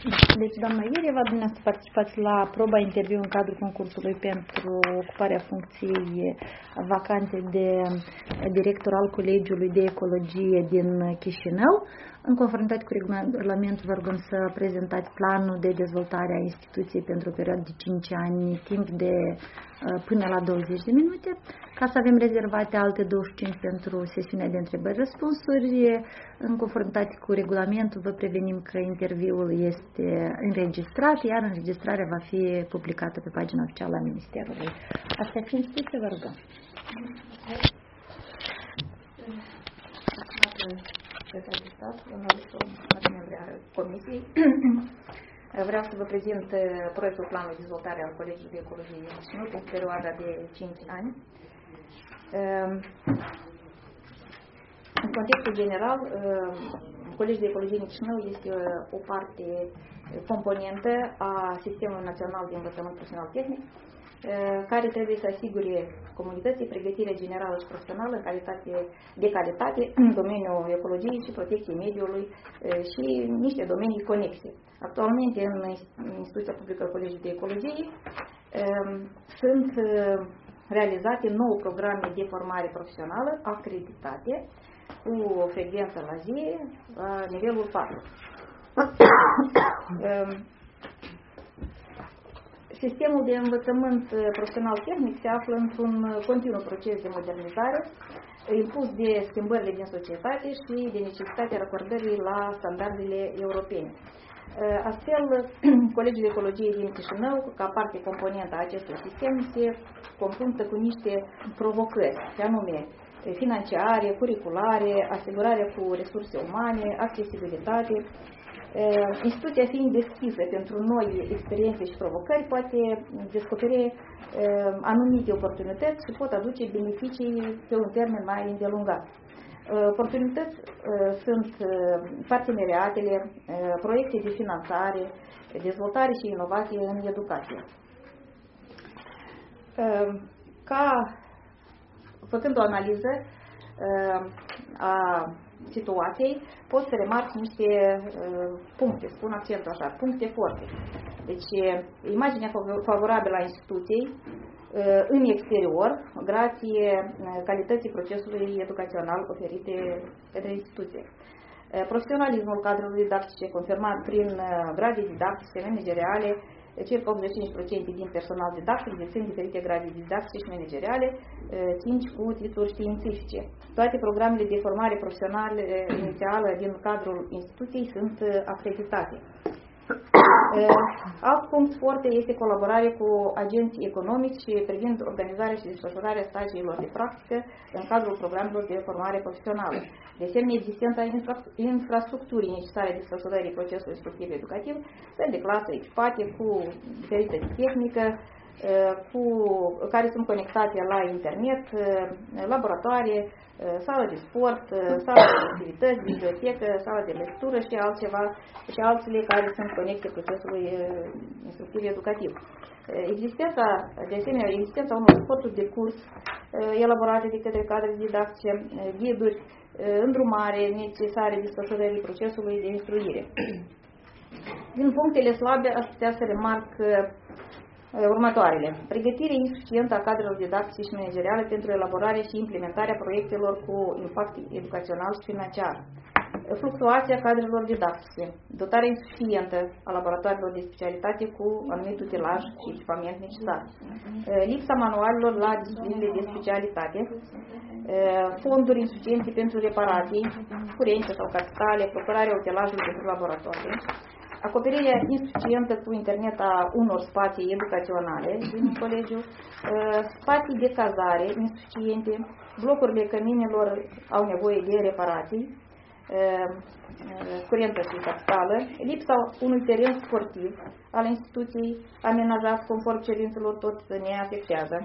Deci, doamna Iurieva, dumneavoastră participați la proba interviu în cadrul concursului pentru ocuparea funcției vacante de director al Colegiului de Ecologie din Chișinău. În conformitate cu regulamentul, vă rugăm să prezentați planul de dezvoltare a instituției pentru o perioadă de 5 ani, timp de până la 20 de minute. Ca să avem rezervate alte 25 pentru sesiunea de întrebări-răspunsuri, în conformitate cu regulamentul, vă prevenim că interviul este înregistrat, iar înregistrarea va fi publicată pe pagina oficială a Ministerului. Astea fiind spuse, vă rugăm. Comisiei. Vreau să vă prezint proiectul planului de dezvoltare al Colegiului de Ecologie din Chișinău pentru perioada de 5 ani. În contextul general, Colegiul de Ecologie din Chișinău este o parte componentă a Sistemului Național de Învățământ Profesional Tehnic, care trebuie să asigure comunității pregătire generală și profesională de calitate în domeniul ecologiei și protecției mediului și niște domenii conexe. Actualmente, în Instituția Publică Colegiului de Ecologie sunt realizate 9 programe de formare profesională acreditate cu o frecvență la zi la nivelul 4. Sistemul de învățământ profesional tehnic se află într-un continuu proces de modernizare impus de schimbările din societate și de necesitatea racordării la standardele europene. Astfel, Colegiul de Ecologie din Chișinău, ca parte componentă a acestui sistem, se confruntă cu niște provocări, anume financiare, curriculare, asigurarea cu resurse umane, accesibilitate. Instituția fiind deschisă pentru noi experiențe și provocări, poate descoperi anumite oportunități și pot aduce beneficii pe un termen mai îndelungat. Oportunități sunt parteneriatele, proiecte de finanțare, dezvoltare și inovație în educație. Făcând o analiză a situației, pot să remarc niște puncte, spun accentul așa, puncte forte. Deci, imaginea favorabilă a instituției în exterior, grație calității procesului educațional oferite către instituție. Profesionalismul cadrelor didactice confirmat prin grade didactice, manageriale, circa 85% din personal didactic dețin diferite grade didactice și manageriale, 5 cu titluri științifice. Toate programele de formare profesională inițială din cadrul instituției sunt acreditate. Alt punct foarte este colaborarea cu agenții economici privind organizarea și desfășurarea stagiilor de practică în cadrul programelor de formare profesională. De asemenea, existența infrastructurii necesare desfășurării procesului instructiv educativ, săli de clasă echipate cu diferite tehnică, care sunt conectate la internet, laboratoare, sală de sport, sală de activități, bibliotecă, sală de lectură și altele care sunt conexe procesului instructiv educativ. Existența unor sporturi de curs elaborate de către cadre didactice, ghiduri, îndrumare necesare desfășurării procesului de instruire. Din punctele slabe aș putea să remarc următoarele. Pregătire insuficientă a cadrelor didactice și manageriale pentru elaborarea și implementarea proiectelor cu impact educațional și financiar. Fluctuația cadrelor didactice. Dotarea insuficientă a laboratoarelor de specialitate cu anumit utilaj și echipament necesar. Lipsa manualelor la disciplinele de specialitate. Fonduri insuficiente pentru reparații, curente sau capitale, procurarea utilajului pentru laboratoare. Acoperirea insuficientă cu internet a unor spații educaționale din colegiu, spații de cazare insuficiente, blocurile căminelor au nevoie de reparații, curentă și capitală, lipsa unui teren sportiv al instituției amenajat conform cerințelor tot ne afectează.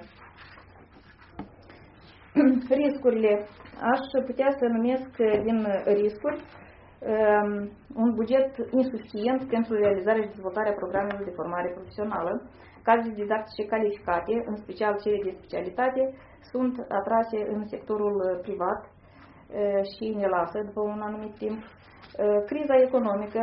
Riscurile. Aș putea să numesc din riscuri un buget insuficient pentru realizarea și dezvoltarea programelor de formare profesională. Cadre didactice calificate, în special cele de specialitate, sunt atrase în sectorul privat și ne lasă după un anumit timp. Criza economică,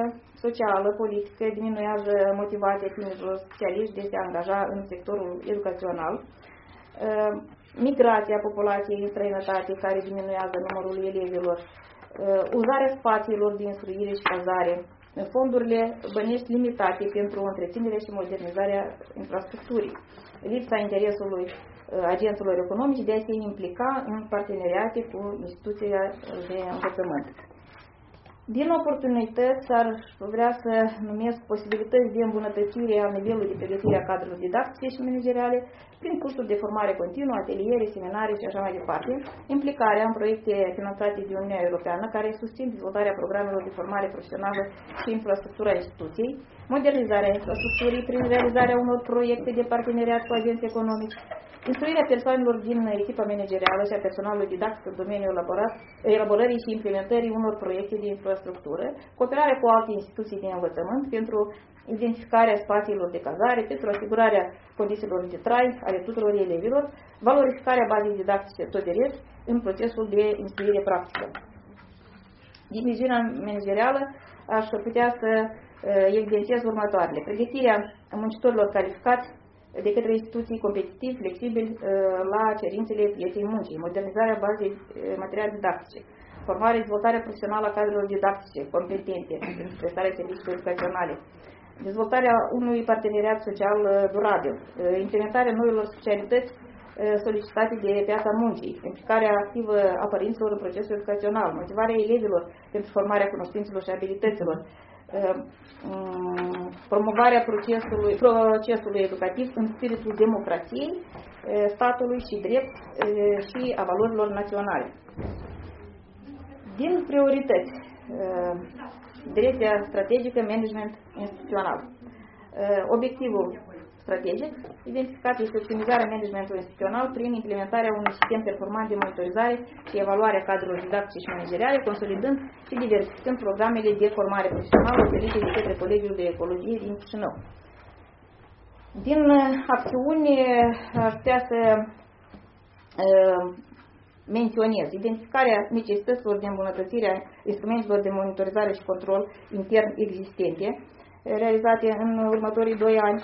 socială, politică, diminuează motivația tinerilor specialiști de se angaja în sectorul educațional, migrația populației în străinătate, care diminuează numărul elevilor, uzarea spațiilor de instruire și cazare, fondurile bănești limitate pentru întreținerea și modernizarea infrastructurii, lipsa interesului agenților economici de a se implica în parteneriate cu instituția de învățământ. Din oportunități ar vrea să numesc posibilități de îmbunătățire a nivelului de pregătire a cadrelor didactice și manageriale prin cursuri de formare continuă, ateliere, seminare și așa mai departe, implicarea în proiecte finanțate de Uniunea Europeană care susțin dezvoltarea programelor de formare profesională și infrastructura instituției, modernizarea infrastructurii prin realizarea unor proiecte de parteneriat cu agenți economici, instruirea persoanelor din echipa managerială și a personalului didactic în domeniul elaborării și implementării unor proiecte de infrastructură, cooperarea cu alte instituții de învățământ pentru identificarea spațiilor de cazare, pentru asigurarea condițiilor de trai ale tuturor elevilor, valorificarea bazei didactice tot de rest în procesul de instruire practică. Din viziunea managerială aș putea să evidențiez următoarele. Pregătirea muncitorilor calificați de către instituții competitivi, flexibili la cerințele pieței muncii, modernizarea bazei materiale didactice, formarea și dezvoltarea profesională a cadrelor didactice competente pentru prestarea serviciilor educaționale, dezvoltarea unui parteneriat social durabil, implementarea noilor specialități solicitate de piața muncii, implicarea activă a părinților în procesul educațional, motivarea elevilor pentru formarea cunoștințelor și abilităților, promovarea procesului educativ în spiritul democrației, statului și drept și a valorilor naționale. Din priorități, direcția strategică, management instituțional. Obiectivul strategic identificat este optimizarea managementului instituțional prin implementarea unui sistem performant de monitorizare și evaluare a cadrelor didactice și manageriale, consolidând și diversificând programele de formare profesională oferite de către Colegiul de Ecologie din Chișinău. Din acțiuni aș putea să menționez identificarea necesităților de îmbunătățire a instrumentelor de monitorizare și control intern existente, realizate în următorii 2 ani,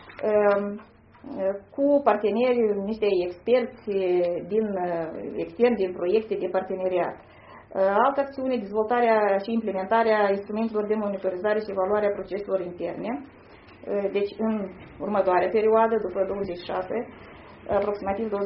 cu parteneri, niște experți externi din proiecte de parteneriat. Altă acțiune, dezvoltarea și implementarea instrumentelor de monitorizare și evaluare a proceselor interne. Deci în următoarea perioadă, după 26, aproximativ 26-28,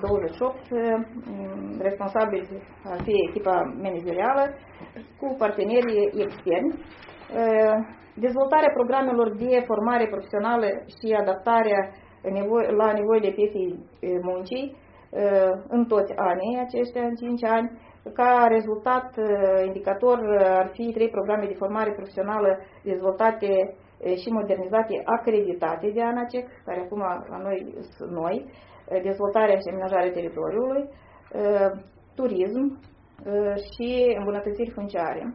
responsabili ar fi echipa managerială cu partenerii externi, dezvoltarea programelor de formare profesională și adaptarea la nevoile pieței muncii în toți anii aceștia, în 5 ani. Ca rezultat indicator ar fi 3 programe de formare profesională dezvoltate și modernizate, acreditate de ANACEC, care acum la noi sunt noi, dezvoltarea și amenajarea teritoriului, turism și îmbunătățiri funciare.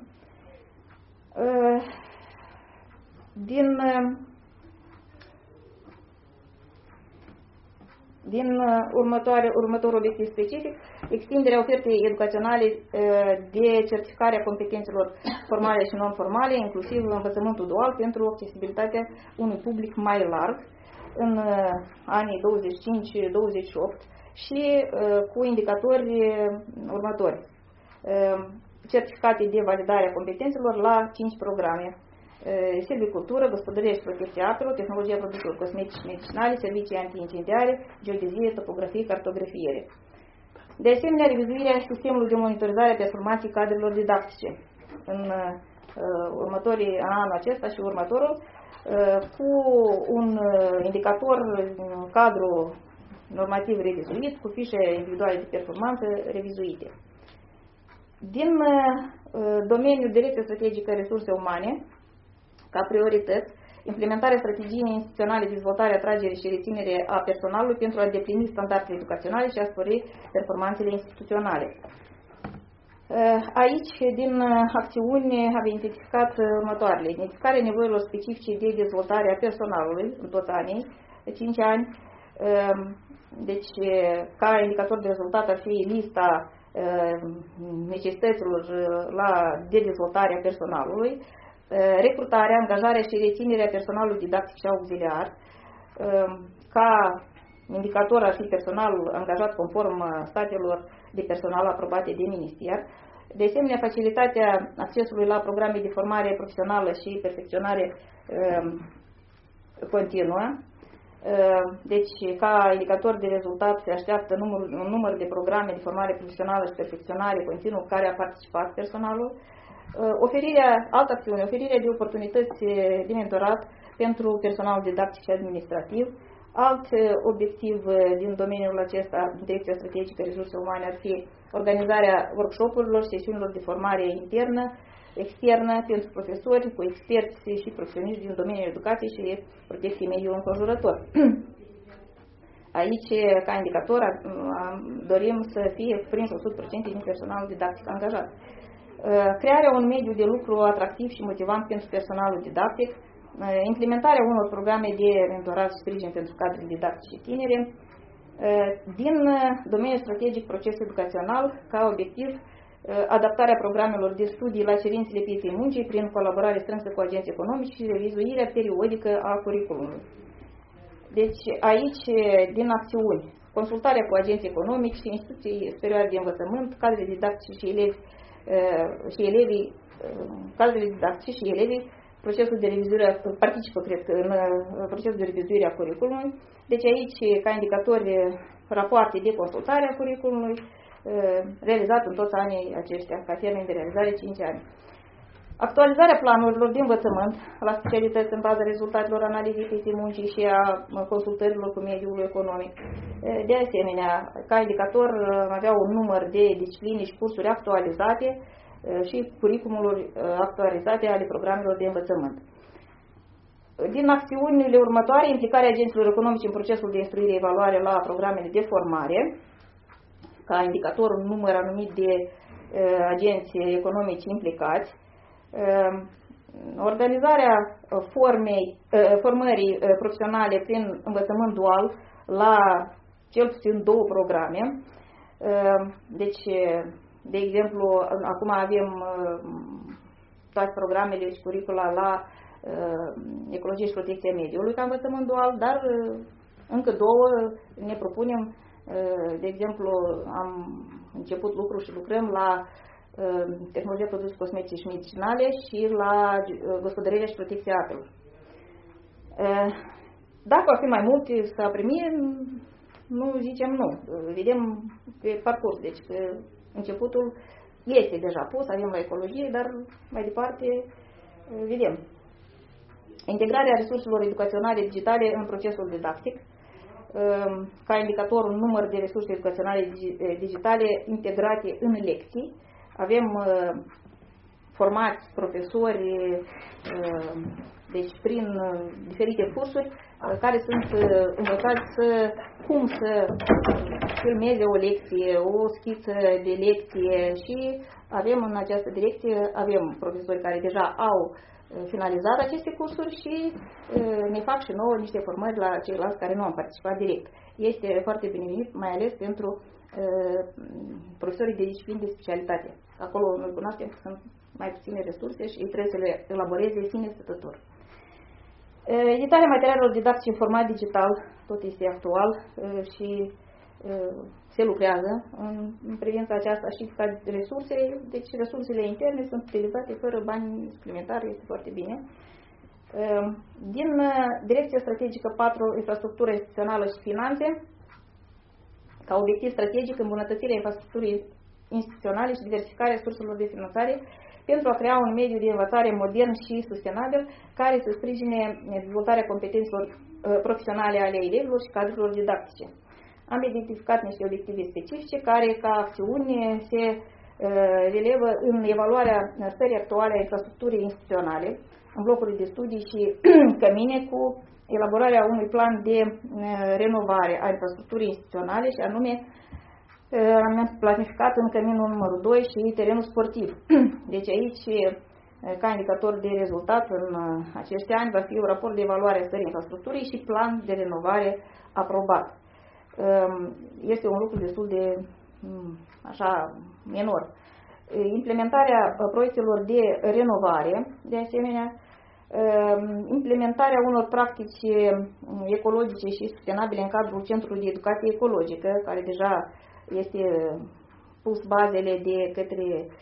Din următorul obiectiv specific, extinderea ofertei educaționale de certificare a competențelor formale și non-formale, inclusiv învățământul dual, pentru accesibilitatea unui public mai larg în anii 25-28 și cu indicatori următori. Certificate de validare a competențelor la 5 programe. Silvicultură, gospodărie și protecție apelor, tehnologia produselor cosmetice și medicinale, servicii antiincendiare, geodezie, topografie, cartografiere. De asemenea, revizuirea sistemului de monitorizare a performanței cadrelor didactice în anul acesta și următorul, cu un indicator, un cadru normativ revizuit, cu fișe individuale de performanță revizuite. Din domeniul Direcției Strategică Resurse Umane, ca priorități, implementarea strategiei instituționale de dezvoltare, atragere și reținere a personalului pentru a îndeplini standardele educaționale și a spori performanțele instituționale. Aici, din acțiuni, am identificat următoarele. Identificarea nevoilor specifice de dezvoltare a personalului în toți anii, 5 ani. Deci, ca indicator de rezultat ar fi lista necesităților de dezvoltare a personalului, recrutarea, angajarea și reținerea personalului didactic și auxiliar. Ca indicator ar fi personalul angajat conform statelor de personal aprobate de minister. De asemenea, facilitatea accesului la programe de formare profesională și perfecționare continuă. Deci, ca indicator de rezultat se așteaptă un număr de programe de formare profesională și perfecționare continuă care a participat personalul. Altă acțiune, oferirea de oportunități de mentorat pentru personalul didactic și administrativ. Alt obiectiv din domeniul acesta, Direcția Strategică Resurse Umane, ar fi organizarea workshop-urilor, sesiunilor de formare internă, externă pentru profesori, cu experți și profesioniști din domeniul educației și protecției mediului înconjurător. Aici, ca indicator, dorim să fie prins 100% din personalul didactic angajat. Crearea unui mediu de lucru atractiv și motivant pentru personalul didactic, implementarea unor programe de mentorat și sprijin pentru cadrele didactice și tinere, din domeniul strategic proces educațional, ca obiectiv, adaptarea programelor de studii la cerințele pieței muncii prin colaborare strânsă cu agenți economici și revizuirea periodică a curriculumului. Deci aici, din acțiuni, consultarea cu agenți economici și instituții superioare de învățământ, cadrele didactice și cadrele didactice și elevii, procesul de revizuire, participă, cred că, în procesul de revizuire a curriculumului. Deci aici, ca indicatori, rapoarte de consultare a curriculumului, realizat în toți anii aceștia, ca termen de realizare 5 ani. Actualizarea planurilor de învățământ la specialități în baza rezultatelor analizei pieței muncii și a consultărilor cu mediul economic. De asemenea, ca indicator, avea un număr de discipline și cursuri actualizate și curriculumuri actualizate ale programelor de învățământ. Din acțiunile următoare, implicarea agenților economici în procesul de instruire-evaluare la programele de formare, ca indicator un număr anumit de agenți economici implicați, organizarea formării profesionale prin învățământ dual la cel puțin 2 programe. Deci, de exemplu, acum avem toate programele și curricula la ecologie și protecția mediului ca învățământ dual, dar încă 2 ne propunem. De exemplu, am început lucru și lucrăm la tehnologia produse cosmetice și medicinale și la gospodărirea și protecția apelor. Dacă ar fi mai multe să primim, nu zicem nu. Vedem pe parcurs. Deci începutul este deja pus, avem la ecologie, dar mai departe vedem. Integrarea resurselor educaționale digitale în procesul didactic, ca indicator un număr de resurse educaționale digitale integrate în lecții. Avem formați profesori, deci prin diferite cursuri, care sunt învățați cum să filmeze o lecție, o schiță de lecție și avem în această direcție, avem profesori care deja au finalizat aceste cursuri și ne fac și nouă niște formări la ceilalți care nu au participat direct. Este foarte binevenit, mai ales pentru profesorii de discipline de specialitate. Acolo noi cunoaștem că sunt mai puține resurse și ei trebuie să le elaboreze sine stătător. Editarea materialelor didactice în format digital tot este actual și se lucrează în privința aceasta și ca resurse, deci resursele interne sunt utilizate fără bani suplimentari, este foarte bine. Din Direcția Strategică 4, Infrastructură instituțională și Finanțe, ca obiectiv strategic îmbunătățirea infrastructurii instituționale și diversificarea surselor de finanțare pentru a crea un mediu de învățare modern și sustenabil care să sprijine dezvoltarea competențelor profesionale ale elevilor și cadrelor didactice. Am identificat niște obiective specifice care, ca acțiuni, se relevă în evaluarea stării actuale a infrastructurii instituționale, în blocuri de studii și cămine, cu elaborarea unui plan de renovare a infrastructurii instituționale și anume am planificat în căminul numărul 2 și terenul sportiv. Deci aici, ca indicator de rezultat în acești ani, va fi un raport de evaluare a stării infrastructurii și plan de renovare aprobat. Este un lucru destul de așa minor. implementarea proiectelor de renovare, de asemenea, implementarea unor practici ecologice și sustenabile în cadrul Centrului de Educație Ecologică, care deja este pus bazele de către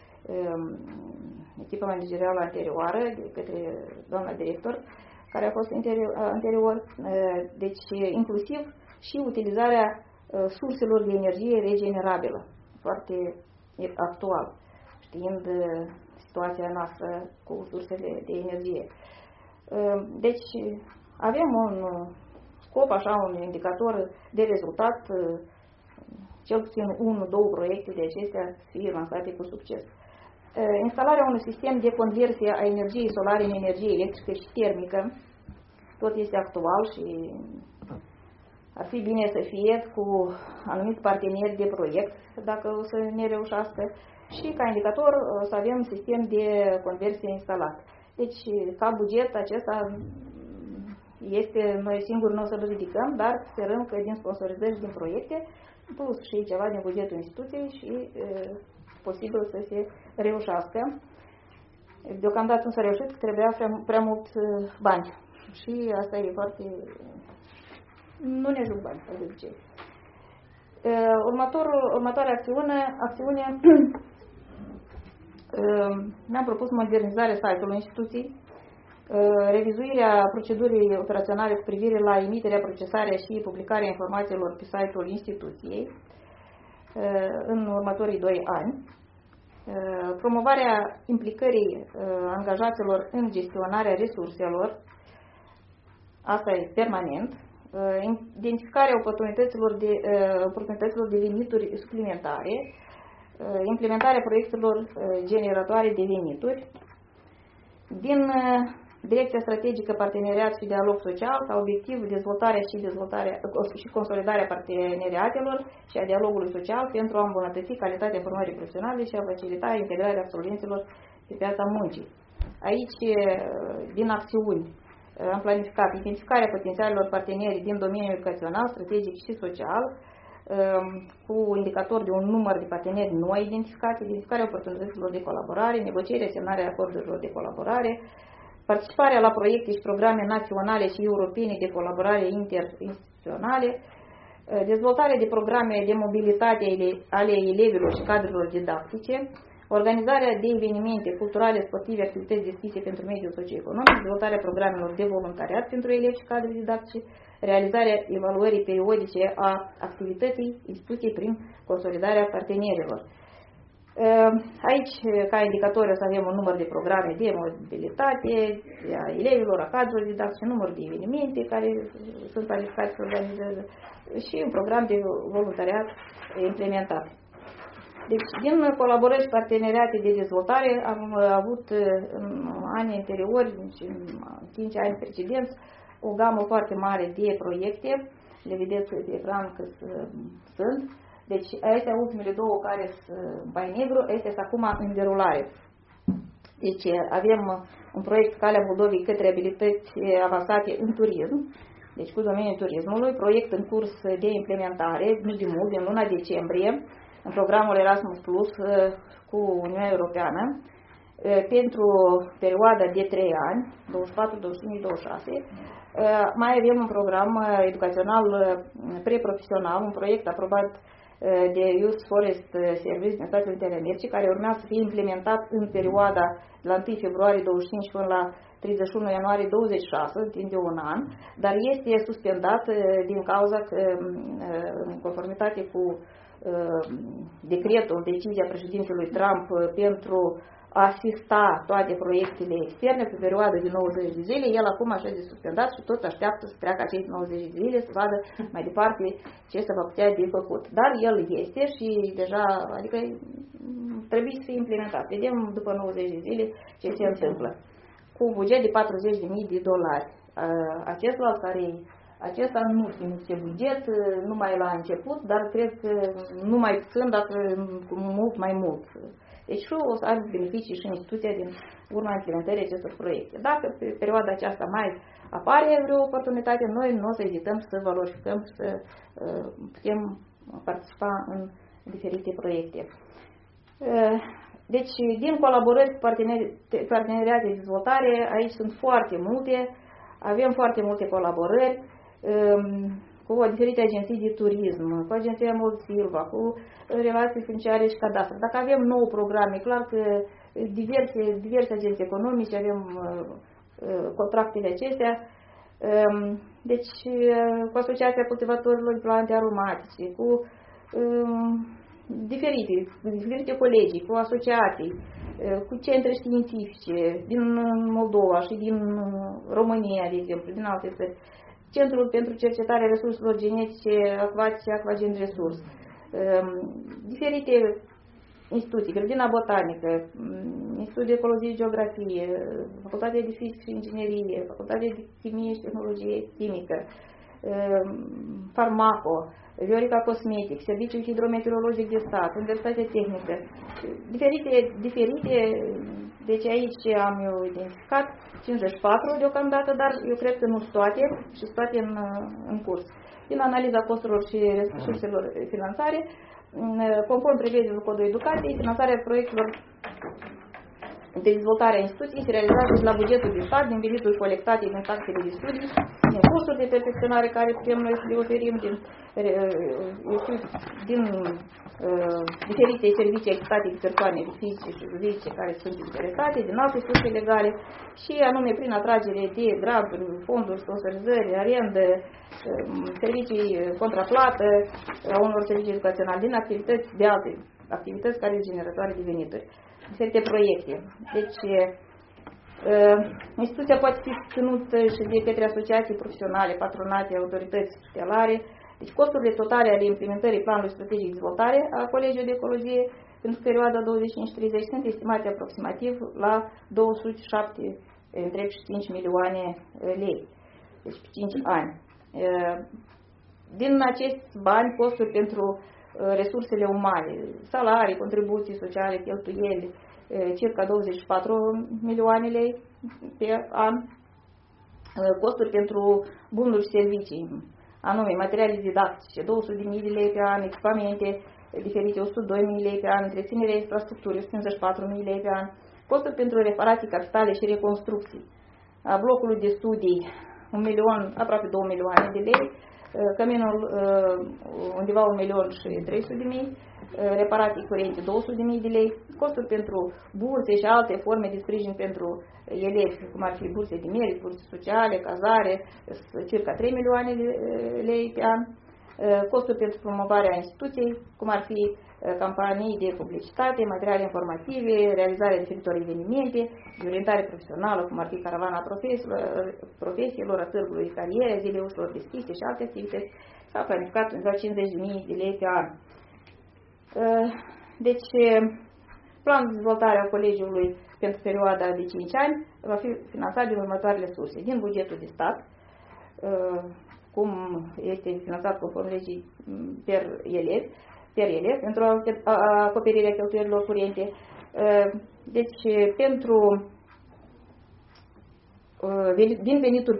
echipa managerială anterioară, de către doamna director, care a fost anterior, deci inclusiv și utilizarea surselor de energie regenerabilă, foarte actual, știind situația noastră cu sursele de energie. Deci avem un scop, așa, un indicator de rezultat, cel puțin 1-2 proiecte de acestea să fie lansate cu succes. Instalarea unui sistem de conversie a energiei solare în energie electrică și termică, tot este actual și ar fi bine să fie cu anumiți parteneri de proiect, dacă o să ne reușească, și ca indicator o să avem sistem de conversie instalat. Deci, ca buget acesta este, noi singuri nu o să-l ridicăm, dar sperăm că din sponsorizări din proiecte, plus și ceva din bugetul instituției și posibil să se reușească. Deocamdată nu s-a reușit, că trebuia prea mult bani. Și asta e foarte... Nu ne ajung bani, de obicei. Următoarea acțiune ne-am propus modernizarea site-ului instituției, revizuirea procedurii operaționale cu privire la emiterea, procesarea și publicarea informațiilor pe site-ul instituției în următorii 2 ani, promovarea implicării angajaților în gestionarea resurselor, asta e permanent, identificarea oportunităților de venituri suplimentare, implementarea proiectelor generatoare de venituri, din Direcția Strategică Parteneriat și Dialog Social, ca obiectiv dezvoltarea și consolidarea parteneriatelor și a dialogului social pentru a îmbunătăți calitatea formării profesionale și a facilita integrarea absolvenților pe piața muncii. Aici, din acțiuni, am planificat identificarea potențialelor parteneri din domeniul educațional, strategic și social, cu indicator de un număr de parteneri noi identificați, identificarea oportunităților de colaborare, negocierea, semnarea acordurilor de colaborare, participarea la proiecte și programe naționale și europene de colaborare interinstituționale, dezvoltarea de programe de mobilitate ale elevilor și cadrelor didactice, organizarea de evenimente culturale, sportive, activități deschise pentru mediul socioeconomic, dezvoltarea programelor de voluntariat pentru elevi și cadre didactice, realizarea evaluării periodice a activității instituției prin consolidarea partenerilor. Aici, ca indicator, o să avem un număr de programe de mobilitate a elevilor, a cadrelor didactice, număr de evenimente care sunt planificați să organizeze și un program de voluntariat implementat. Deci, din colaborări și parteneriate de dezvoltare am avut în anii anteriori, în 5 ani precedenți, o gamă foarte mare de proiecte, le vedeți pe ecran că sunt. Deci, astea ultimele 2 care sunt bai negru, astea sunt acum în derulare. Deci, avem un proiect Calea Moldovei către abilități avansate în turism, deci cu domeniul turismului, proiect în curs de implementare, nu de mult, din luna decembrie, în programul Erasmus Plus cu Uniunea Europeană, pentru perioada de 3 ani, 24, 25, 26, mai avem un program educațional preprofesional, un proiect aprobat de Youth Forest Service din Statele Unite ale Americii, care urmează să fie implementat în perioada de la 1 februarie 25 până la 31 ianuarie 26, timp de un an, dar este suspendat din cauza că, în conformitate cu decretul, decizia președintelui Trump pentru a asista toate proiectele externe pe perioada de 90 de zile, el acum așa de suspendat și toți așteaptă să treacă acești 90 de zile să vadă mai departe ce se va putea de făcut. Dar el este și deja, adică trebuie să fie implementat. Vedem după 90 de zile ce se întâmplă. Cu un buget de $40.000. Acesta nu trimite buget numai la început, dar cred că nu mai puțin, dar cu mult mai mult. Deci și o să aibă beneficii și instituția din urma implementării acestor proiecte. Dacă pe perioada aceasta mai apare vreo oportunitate, noi nu o să ezităm să valorificăm, să putem participa în diferite proiecte. Deci, din colaborări cu parteneriate de dezvoltare, aici sunt foarte multe, avem foarte multe colaborări cu diferite agenții de turism, cu agenția Mold-Silva, cu relații funciare și cadastru. Dacă avem nou programe, clar că diverse agenții economice, avem contractele acestea. Deci, cu Asociația Cultivatorilor de Plante Aromatice, cu diferite colegii, cu asociații, cu centre științifice din Moldova și din România, de exemplu, din alte țări. Centrul pentru cercetarea resurselor genetice acvatice, Aquagen Resurs. Diferite instituții, grădina botanică, Institutul de Ecologie și Geografie, Facultatea de Fizică și Inginerie, Facultatea de Chimie și Tehnologie Chimică, Farmaco, Viorica Cosmetic, Serviciul Hidrometeorologic de Stat, Universitatea Tehnică, diferite, deci aici am eu identificat 54 deocamdată, dar eu cred că nu sunt toate și sunt toate în curs. Din analiza costurilor și resurselor finanțare, conform prevederilor Codului Educației, finanțarea proiectelor de dezvoltare a instituției se realizează de la bugetul de stat, din venituri colectate din taxele de studii, din cursuri de perfecționare care putem noi să le oferim, din diferite servicii achitate de persoane fizice și juridice care sunt interesate, din alte surse legale și anume prin atragere de granturi, fonduri, sponsorizări, arendă, servicii contraplată a unor servicii educaționale, din activități de alte activități care sunt generatoare de venituri. Diferite proiecte. Deci, instituția poate fi susținută și de către asociații profesionale, patronate, autorități tutelare. Deci, costurile totale ale implementării planului strategic de dezvoltare a Colegiului de Ecologie pentru perioada 25-30 sunt estimate aproximativ la 207,5 milioane lei. Deci, pe 5 ani. Din acești bani, costuri pentru resursele umane, salarii, contribuții sociale, cheltuieli, circa 24 milioane lei pe an, costuri pentru bunuri și servicii, anume materiale didactice, 200.000 de lei pe an, echipamente diferite, 102.000 lei pe an, întreținerea infrastructurii, 54.000 lei pe an, costuri pentru reparații capitale și reconstrucții, a blocului de studii, 1 milion, aproape 2 milioane de lei, căminul undeva 1.300.000, reparații curente 200.000 de lei, costuri pentru burse și alte forme de sprijin pentru elevi, cum ar fi burse de merit, burse sociale, cazare, circa 3 milioane de lei pe an, costuri pentru promovarea instituției, cum ar fi campanii de publicitate, materiale informative, realizarea diferitor evenimente, de orientare profesională, cum ar fi caravana profesiilor, a târgului cariere, zile ușilor deschise și alte activități, s-a planificat undeva 50.000 de lei pe an. Deci, planul de dezvoltare a colegiului pentru perioada de 5 ani va fi finanțat din următoarele surse. Din bugetul de stat, cum este finanțat conform legii per elev, pentru acoperirea cheltuielilor curente. Deci, din venituri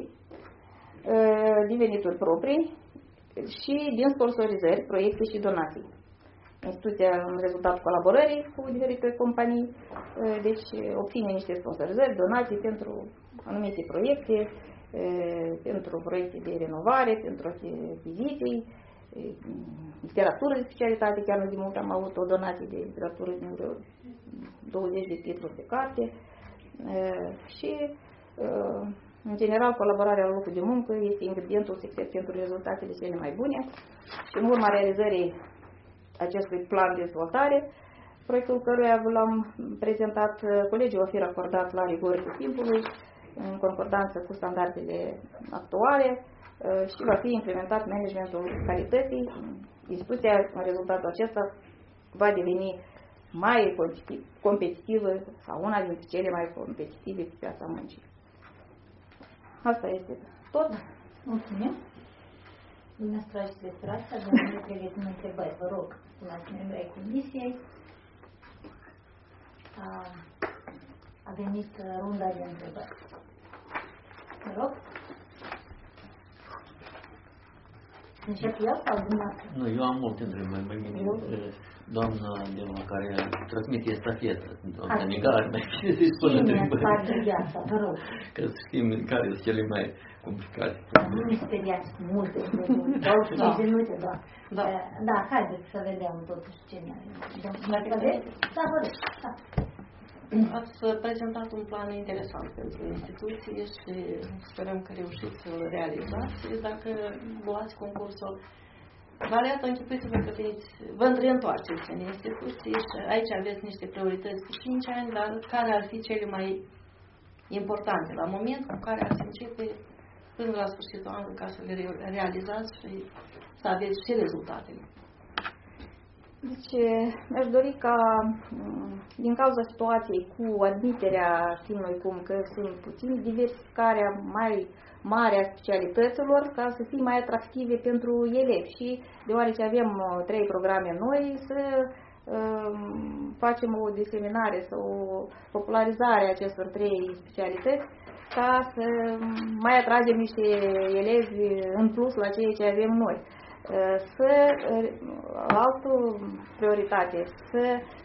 proprii, și din sponsorizări, proiecte și donații. Instituția, în rezultatul colaborării cu diferite companii, deci obține niște sponsorizări, donații pentru anumite proiecte, pentru proiecte de renovare, pentru achiziții, literatură de specialitate, chiar nu de mult am avut o donație de literatură din 20 de titluri de carte și, în general, colaborarea la locul de muncă este ingredientul secret pentru rezultatele cele mai bune și în urma realizării acestui plan de dezvoltare, proiectul căruia l-am prezentat, colegiul va fi racordat la rigorile timpului, în concordanță cu standardele actuale și va fi implementat managementul calității. Instituția, în rezultatul acesta, va deveni mai competitivă sau una dintre cele mai competitive pe piața muncii. Asta este tot. Mulțumim. Dumneavoastră ați despre asta, domnule, pregătim întrebări. Vă rog, stimați membri ai comisiei. A venit runda de întrebări. Vă rog. Încep eu sau dumneavoastră? Nu, eu am multe întrebări. doamna Dema, care transmite estafetă, doamna Nigar, mai bine să-i spună întrebări. Vă rog. Ca să știm care sunt cele mai complicate. Nu mi speriați cu multe întrebări, 2 minute, da. Da, haideți să vedem totuși ce mai... Da, vă rog. Ați prezentat un plan interesant pentru instituție și sperăm că reușiți să-l realizați. Dacă luați concursul, variată începeți să vă gătiți, vă reîntoarceți în instituție și aici aveți niște priorități de 5 ani, dar care ar fi cele mai importante la moment cu care ați începe până la sfârșitul anului ca să le realizați și să aveți și rezultatele? Deci, mi-aș dori ca, din cauza situației cu admiterea, știm noi cum, că sunt puțin, diversificarea mai mare a specialităților, ca să fie mai atractive pentru elevi și, deoarece avem 3 programe noi, să facem o diseminare sau o popularizare a acestor 3 specialități, ca să mai atragem niște elevi în plus la ceea ce avem noi. Altă prioritate, să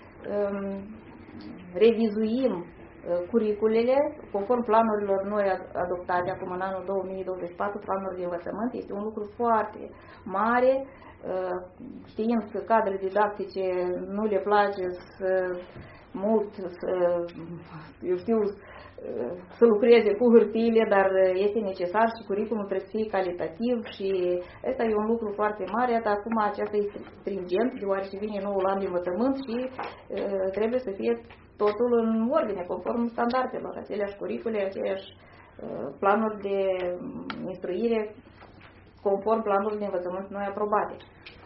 revizuim curiculele conform planurilor noi adoptate acum în anul 2024, planuri de învățământ. Este un lucru foarte mare, știind că cadrele didactice nu le place să lucreze cu hârtiile, dar este necesar și curiculumul trebuie să fie calitativ și ăsta e un lucru foarte mare, dar acum aceasta este stringent, deoarece vine noul an de învățământ și trebuie să fie totul în ordine, conform standardelor, aceleași curicule, aceleași planuri de instruire, conform planurilor de învățământ noi aprobate.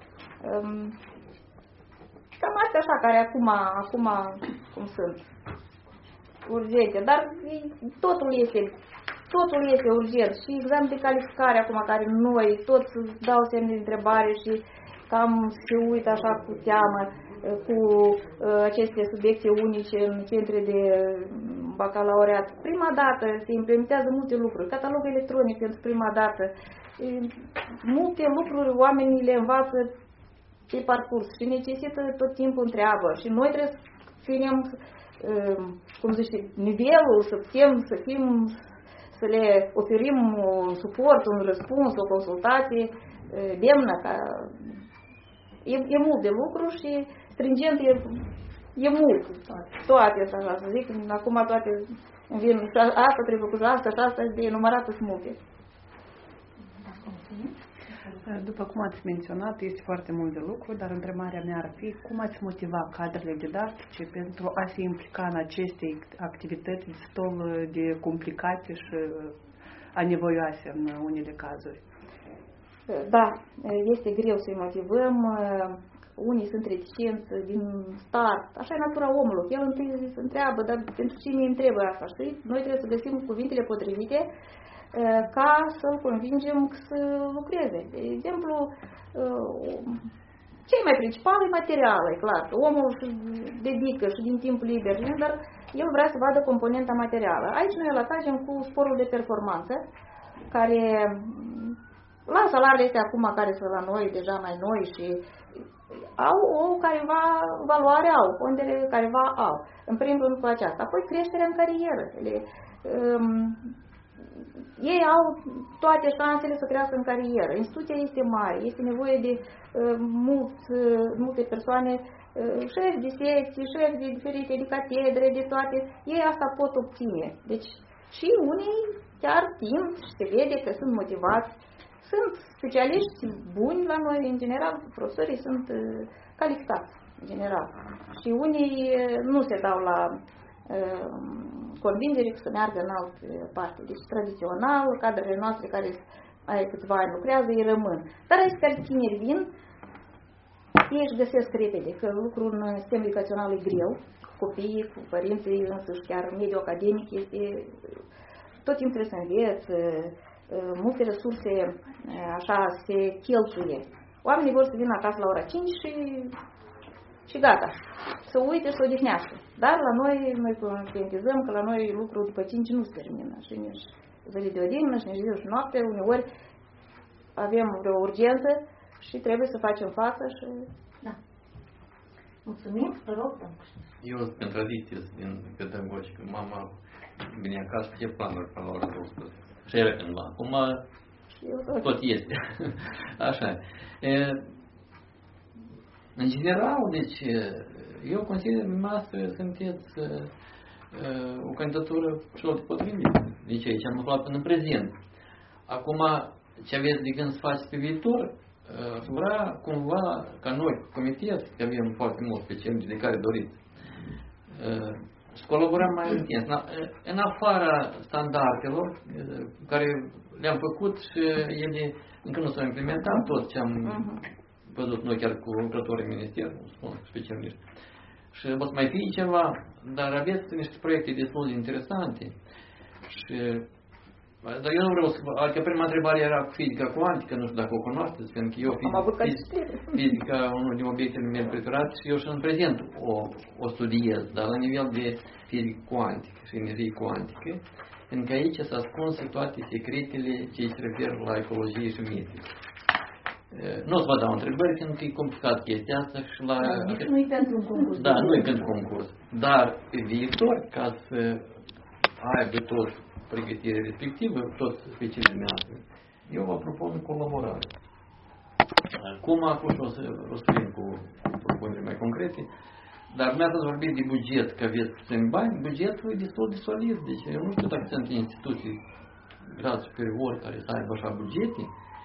Cam astea așa, care acum cum sunt urgente, dar totul este urgent și examen de calificare acum care noi toți dau semne de întrebare și cam se uită așa cu teamă cu aceste subiecte unice în centre de bacalaureat. Prima dată se implementează multe lucruri, catalog electronic pentru prima dată, multe lucruri oamenii le învață pe parcurs și necesită tot timpul întreabă și noi trebuie să fim cum zice, nivelul, să le oferim un suport, un răspuns, o consultație demnă. E mult de lucru și stringent e mult. Toate, așa să zic, acum toate vin, asta trebuie făcut, asta de enumerat sunt multe. După cum ați menționat, este foarte mult de lucru, dar întrebarea mea ar fi cum ați motiva cadrele didactice pentru a se implica în aceste activități destul de complicate și anevoioase în unele cazuri? Da, este greu să-i motivăm. Unii sunt reticenți din start. Așa e natura omului. El întâi se întreabă, dar pentru cine îi întrebă asta? Știi? Noi trebuie să găsim cuvintele potrivite ca să-l convingem să lucreze. De exemplu, cel mai principal e material, e clar. Omul se dedică și din timp liber, dar el vrea să vadă componenta materială. Aici noi îl atragem cu sporul de performanță, care la salariile astea acum care sunt la noi, deja mai noi și au o careva valoare, au pondere careva au. În primul rând cu aceasta. Apoi creșterea în carieră. Ei au toate șansele să crească în carieră. Instituția este mare, este nevoie de multe persoane, șefi de secții, șefi de diferite, de catedre, de toate. Ei asta pot obține. Deci și unii chiar tind și se vede că sunt motivați. Sunt specialiști buni la noi, în general, profesorii sunt calificați, în general. Și unii nu se dau la convingere că să meargă în altă parte. Deci, tradițional, cadrele noastre care ai câțiva ani lucrează, ei rămân. Dar aici care tineri vin, ei își găsesc repede, că lucrul în sistemul educațional e greu, copiii, cu părinții, însuși chiar mediul academic este, tot timpul trebuie să înveți, multe resurse așa se cheltuie. Oamenii vor să vină acasă la ora 5 și gata, să uite și să odihnească. Dar la noi conștientizăm că la noi lucrul după 5 nu se termină. Și nici zile de odihnă, și nici zi și noapte, uneori avem vreo urgență și trebuie să facem față și... Da. Mulțumim, vă rog, Eu sunt pe tradiție din pedagogică. Mama vine acasă cu ce planuri până la ora 12. Și era cândva. Acum tot este. Așa. În general, deci, eu consider că dumneavoastră sunteți o candidatură foarte potrivită. Deci aici am aflat până în prezent. Acum, ce aveți de gând să faceți pe viitor, vrea cumva ca noi, comitet, că avem foarte mulți specialiști de care doriți, să colaborăm mai intens. În afara standardelor care le-am făcut și ele încă nu s-au implementat tot ce am văzut noi chiar cu lucrătorii ministerului, spun specialiști. Și o să mai fie ceva, dar aveți niște proiecte destul de interesante. Și dar eu nu vreau să... Adică prima întrebare era cu fizica cuantică, nu știu dacă o cunoașteți, pentru că eu fizica unul din obiectele mele preferate și eu și în prezent o studiez, dar la nivel de fizică cuantică și energie cuantică, pentru că aici s-a ascuns toate secretele ce se referă la ecologie și mediu. Nu o să vă dau întrebări, pentru că e complicat chestia asta și la... Nici nu-i pentru un concurs. Da, nu e pentru concurs. Dar pe viitor, ca să aibă tot pregătirea respectivă, tot specialiștii noastre, eu vă propun colaborare. Cum acum o să răspund cu propuneri mai concrete, dar mi-ați vorbit de buget, că aveți puțini bani, bugetul e destul de solid, deci eu nu știu dacă sunt instituții grad superior care să aibă așa bugete.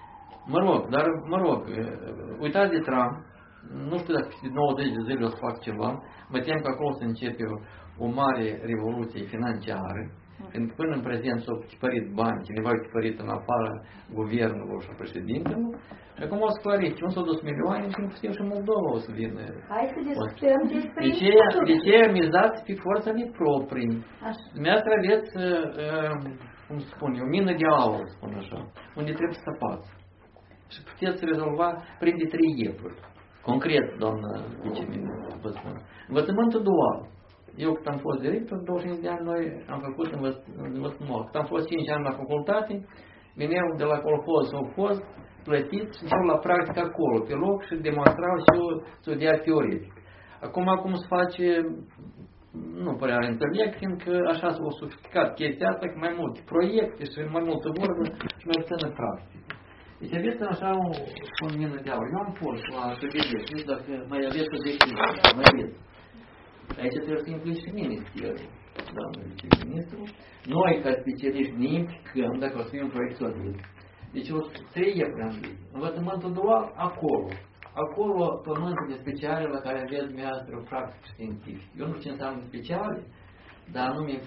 Mă rog, uitați de Trump, nu știu dacă peste 90 de zile o să fac ceva, mă tem că acolo să începe o mare revoluție financiară, pentru că până în prezent s-au tipărit bani, cineva a tipărit în afara guvernului și a președintelui, și acum o să clarifice, unde s-au dus milioane și inclusiv și Moldova o să vină. Hai să discutăm despre de ce mizați pe forța de proprii? Dumneavoastră aveți, cum spun eu, mină de aur, spun așa, unde trebuie să săpați. Și puteți rezolva prin de 3 iepuri. Concret, doamnă viceministru, vă spun. Învățământul dual. Eu, când am fost director, 25 de ani, noi am făcut învățământ. Când am fost 5 ani la facultate, veneau de la colhoz sau fost, plătiți și începeau la practică acolo, pe loc, și demonstrau și eu studia teoretic. Acum se face, nu prea înțeleg, fiindcă așa s-a sofisticat chestia asta, că mai multe proiecte și mai multă vorbă și mai puțină practică. Deci aveți așa o mină de aur. Eu am fost la Săvedec, nu știu dacă mai aveți o decizie, mai aveți. Aici trebuie să implici și ministerul, doamnă viceministru. Noi, ca specialiști, ne implicăm dacă o să fie un proiect solid. Deci o 3 iepuri am zis. Învățământul dual, acolo. Acolo pământele speciale la care aveți dumneavoastră o practică științifică. Eu nu știu ce înseamnă speciale, dar anume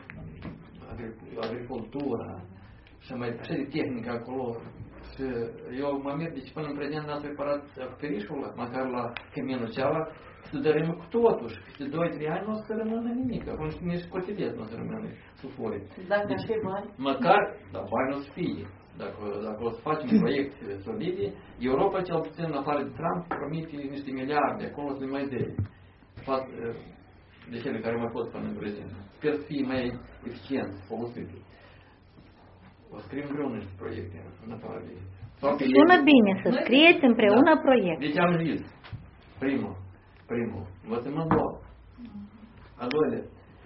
agricultura și mai așa de tehnică acolo. Și eu mă mir, deci până în prezent n-ați preparat acoperișul, măcar la căminul cealaltă, să dărâmă cu totul și peste 2-3 ani nu o să rămână nimic. Acum nici cotidian nu o să rămână sulfuri. Dacă deci, ar fi bani? Măcar, dar bani o să fie. Dacă o să facem proiecte solide, Europa, cel puțin, în afară de Trump, promite niște miliarde, acolo să ne mai dea. De cele care mai pot până în prezent. Sper să fie mai eficient, folosite. O scriem greu niște proiecte în afară de... Sună bine să scrieți împreună proiect. Deci am zis, primul, învățământ dual. A doilea,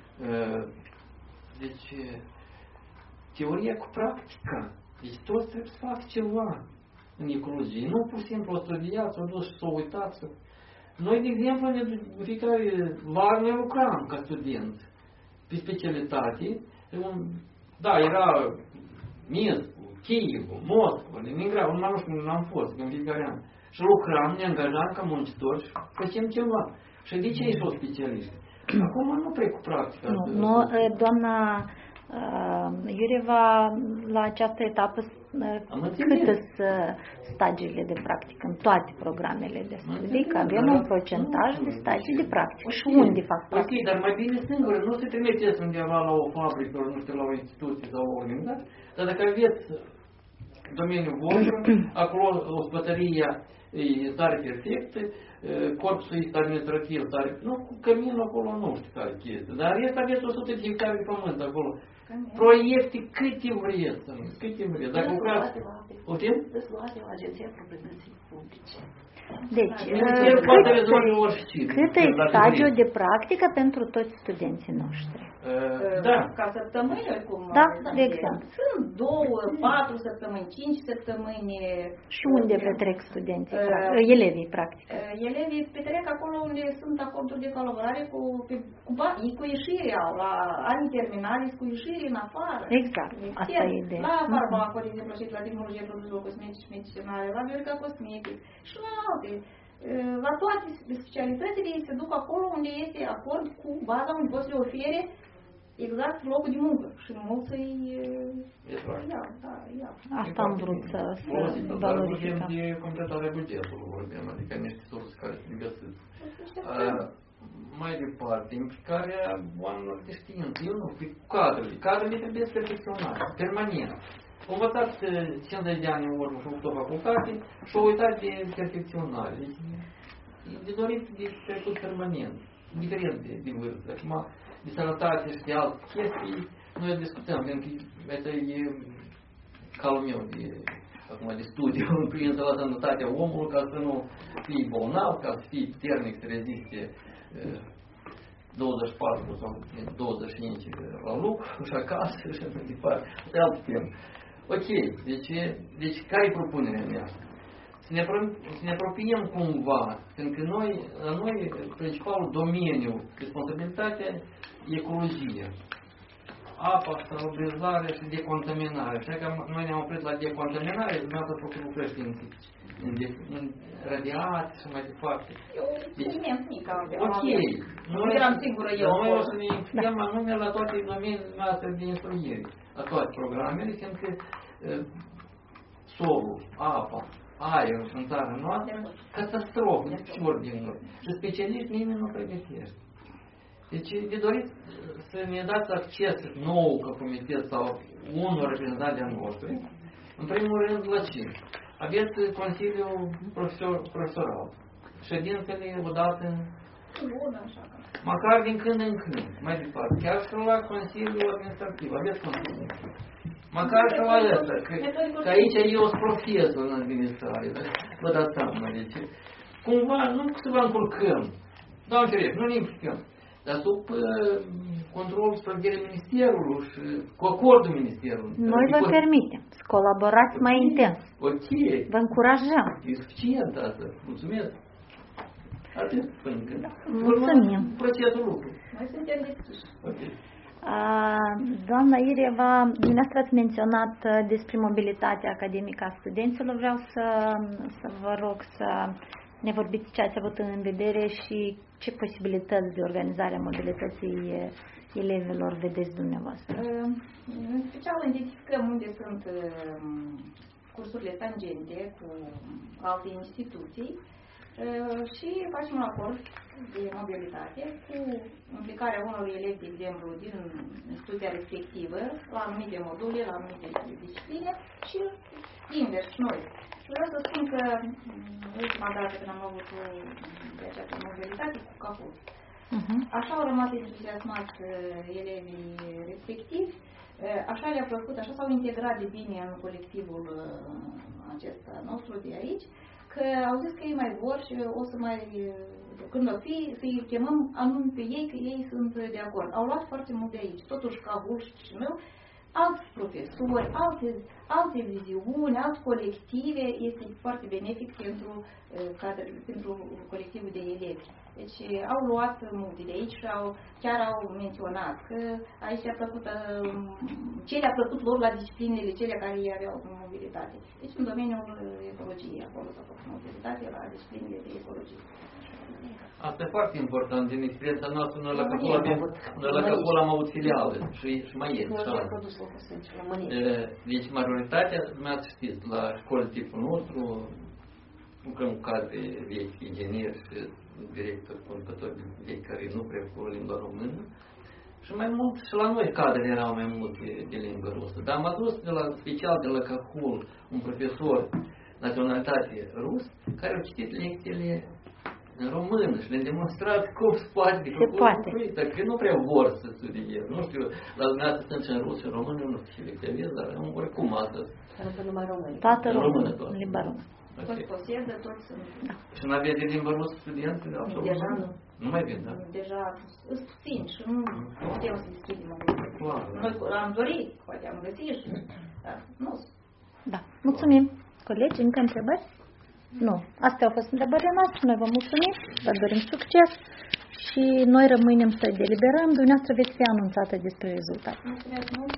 deci, teoria cu practica. Deci toți trebuie să facă ceva în ecologie. Nu pur și simplu o studiați, o dus și s-o uitați. Noi, de exemplu, fiecare vară ne lucram ca studenți pe specialitate. Da, era Minsk, Kiev, Moscova, Leningrad, nu știu unde am fost, în fiecare an. Și lucram, ne angajam ca muncitori și facem ceva. Și de ce ești o specialistă? Acum nu prea cu practica. Nu, doamna Iureva, la această etapă, câte stagiile de practică în toate programele de studii, că avem un procentaj de stagii de practică. Și unde fac practică? Ok, dar mai bine singură, nu se trimiteți undeva la o fabrică, nu știu, la o instituție sau o organizație, dar dacă aveți domeniul vostru, acolo ospătăria e tare perfectă, corpusul este administrativ tare, nu, cu căminul acolo nu știu care chestie, dar rest aveți 100 de hectare de pământ acolo. Proiecte câte vreți, câte vreți. Dacă lucrați... Dezluate la Agenția Proprietății Publice. Deci, cât e stagiul de practică pentru toți studenții noștri? Da. Ca săptămâni, cum? Da, de exemplu. Sunt 2, 4 săptămâni, 5 săptămâni. Și unde petrec studenții, elevii, practic? Elevii petrec acolo unde sunt acorduri de colaborare cu ieșirea, la anii terminali, cu ieșirii în afară. Exact, asta e ideea. La farmaco, de exemplu, și la tehnologie produselor cosmetice și medicinale, la biorica cosmetic și la alte. La toate specialitățile ei se duc acolo unde este acord cu baza unde pot să le ofere exact locul de muncă și mulți să-i iau. Asta am vrut să valorificăm. De completarea bugetului vorbim, adică niște surse care se găsesc. Mai departe, implicarea oamenilor de știință. Eu nu știu, cadrele trebuie să perfecționate, permanent. Au învățat 50 de ani în urmă și au făcut o facultate și au uitat de perfecționare. De dorit de trecut permanent, diferent de vârstă. Acum, de sănătate și de alte chestii, noi discutăm, pentru că asta e calul meu de studiu, prinsă la sănătatea omului, ca să nu fie bolnav, ca să fie puternic, să reziste 24 sau 25 la lucru și acasă și mai departe. Asta e altă temă. Ok, deci care e propunerea mea? Să ne apropiem cumva, pentru că la noi principalul domeniu, responsabilitatea, e ecologia. Apa, salubrizare și decontaminare. Așa că noi ne-am oprit la decontaminare, dumneavoastră făcut lucrări științifice. În radiații și mai departe. Ok, noi o să ne implicăm anume la toate domeniile noastre de instruire, la toate programele, fiindcă solul, apa, aerul în țara noastră, catastrofă, de ordine. Și specialiști nimeni nu pregătește. Deci de dorit să ne dați acces nou ca comitet sau unul reprezentant de-a noștri. În primul rând, la ce? Aveți Consiliul Profesoral. Ședințele odată măcar din când în când, mai departe. Chiar și la Consiliul Administrativ. Aveți Consiliul. Măcar și la ăsta. Că aici eu sunt profesor în administrare. Vă dați seama. Deci, cumva, nu să vă încurcăm. Doamne Ferește, nu ne implicăm. Dar sub controlul supravegherii Ministerului și cu acordul Ministerului. Noi vă permitem să colaborați mai intens. Ok. Vă încurajăm. E suficient asta. Mulțumesc. Atât până când. Mulțumim. Procesul lucru. Noi suntem deschiși. Ok. Doamna Ireva, dumneavoastră ați menționat despre mobilitatea academică a studenților. Vreau să vă rog să ne vorbiți ce ați avut în vedere și ce posibilități de organizare a mobilității elevilor vedeți dumneavoastră. În special identificăm unde sunt cursurile tangente cu alte instituții și facem un acord de mobilitate cu implicarea unor elevi, de exemplu, din instituția respectivă la anumite module, la anumite discipline și invers noi. Vreau să spun că ultima dată când am avut de această mobilitate cu capul, așa au rămas entuziasmați elevii respectivi, așa le-a plăcut, așa s-au integrat de bine în colectivul acesta nostru de aici, că au zis că ei mai vor și o să mai, când o fi, să-i chemăm anume pe ei, că ei sunt de acord. Au luat foarte mult de aici, totuși ca și meu, alți profesori, alte viziuni, alte colective, este foarte benefic pentru colectivul de elevi. Deci au luat multe de aici și chiar au menționat că aici a plăcut, ce le-a plăcut lor la disciplinele cele care ei aveau mobilitate. Deci în domeniul ecologiei, acolo s-a făcut mobilitate la disciplinele de ecologie. Asta e foarte important din experiența noastră. Noi la Căpul am avut filiale și mai e. Deci majoritatea, dumneavoastră știți, la școli tipul nostru, lucrăm cu cadre vechi, ingineri și directori, conducători vechi care nu prea cu limba română. Și mai mult, și la noi cadrele erau mai mult de limba rusă. Dar am adus special de la Căpul un profesor naționalitate rus care a citit lecțiile în română și le-am demonstrat cum se poate. Dacă nu prea vor să studieze. Nu știu, la dumneavoastră sunt și în rus și în română, nu știu ce lecție, dar oricum asta. Toată română, în limba română. Toți posedă, toți sunt. Și nu aveți de limbă rusă studenți? Deja nu. Nu mai vin, da? Deja sunt puțini și nu putem să deschidem. Noi am dorit, poate am găsit și, dar nu. Da. Mulțumim. Colegi, încă întrebări? Nu. Astea au fost întrebările noastre. Noi vă mulțumim, vă dorim succes și noi rămânem să deliberăm. Dumneavoastră veți fi anunțată despre rezultate. Mulțumesc mult.